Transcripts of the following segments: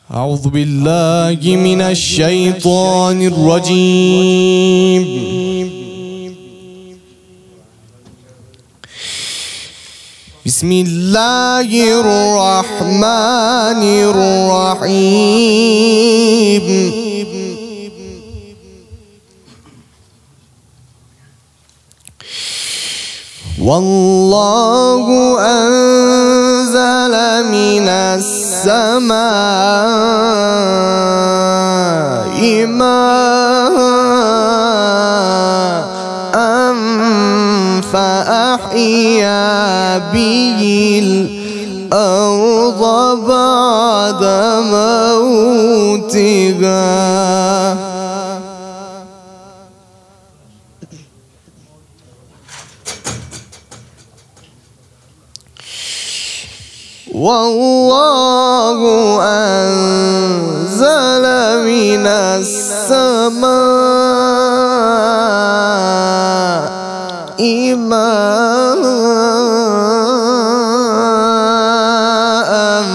أعوذ بالله من الشيطان الرجيم. بسم الله الرحمن الرحيم. والله أنزل من السماء ماء فأحيا به الأرض بعد موتها. والله أنزل من السماء ماء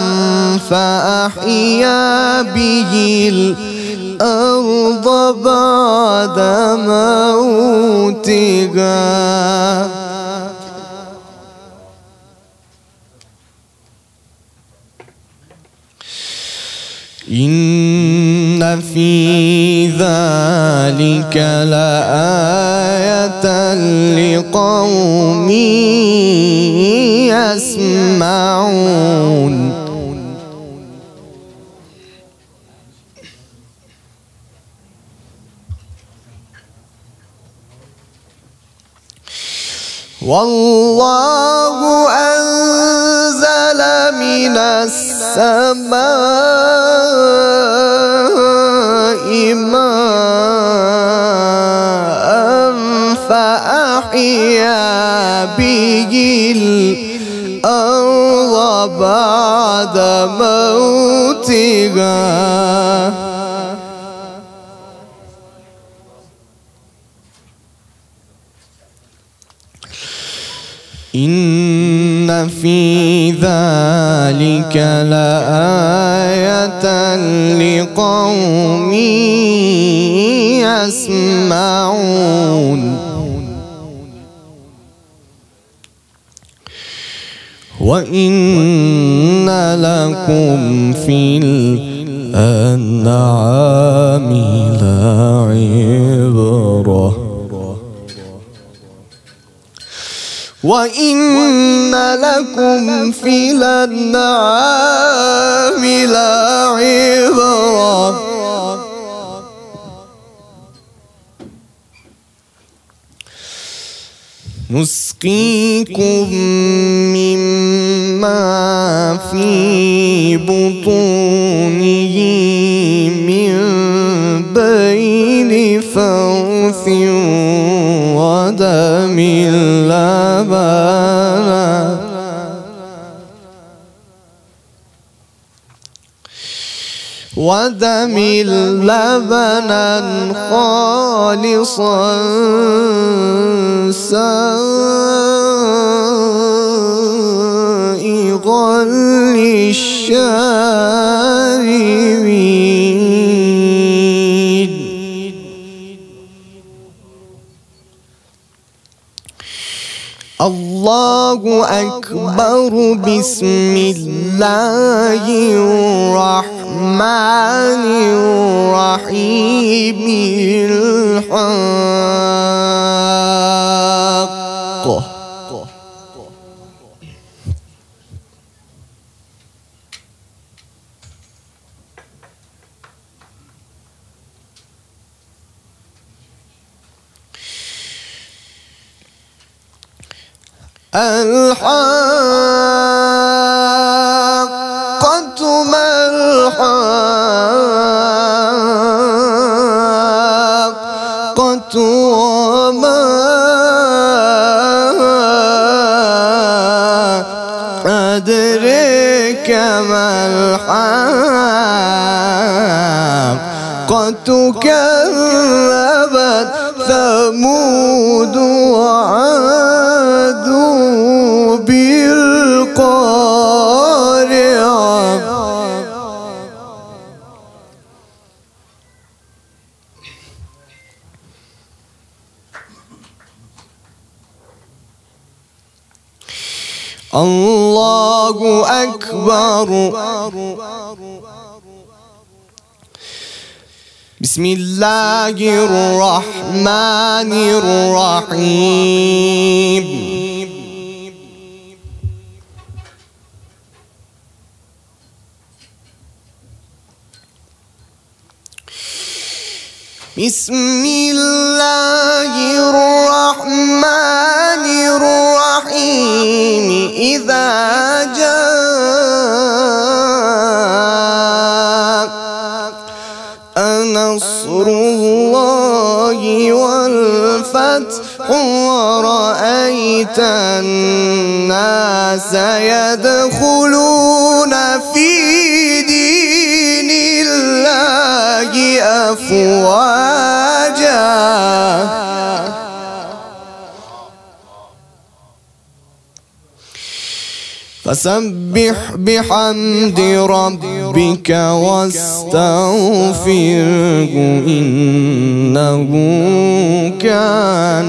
فأحيا به الأرض بعد موتها. إن في ذلك لآية لقوم يسمعون. والله أنزل من السماء ماء فأحيا به الأرض بعد موتها. إن في ذلك لآية لقوم يسمعون. وإن لكم في الأنعام لعبرة وإن لكم في الأنعام لعبرة نسقيكم مما في بطونه من بين فرث ودم لبنا خالصا سائغا للشاربين. الله أكبر. بسم الله الرحمن الرحيم. الحق. الحاقة ما الحاقة وما أدريك ما الحاقة. كذبت ثمود وعاد بالقارعة الله أكبر. بسم الله الرحمن الرحيم. بسم الله الرحمن الرحيم. إذا جاء نصر الله والفتح ورأيت الناس يدخلون في دين الله أفواجا فسبح بحمد ربك واستغفره إنه كان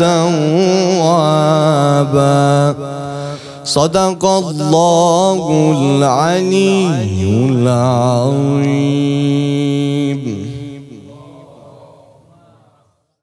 توابا. صدق الله العلي العظيم.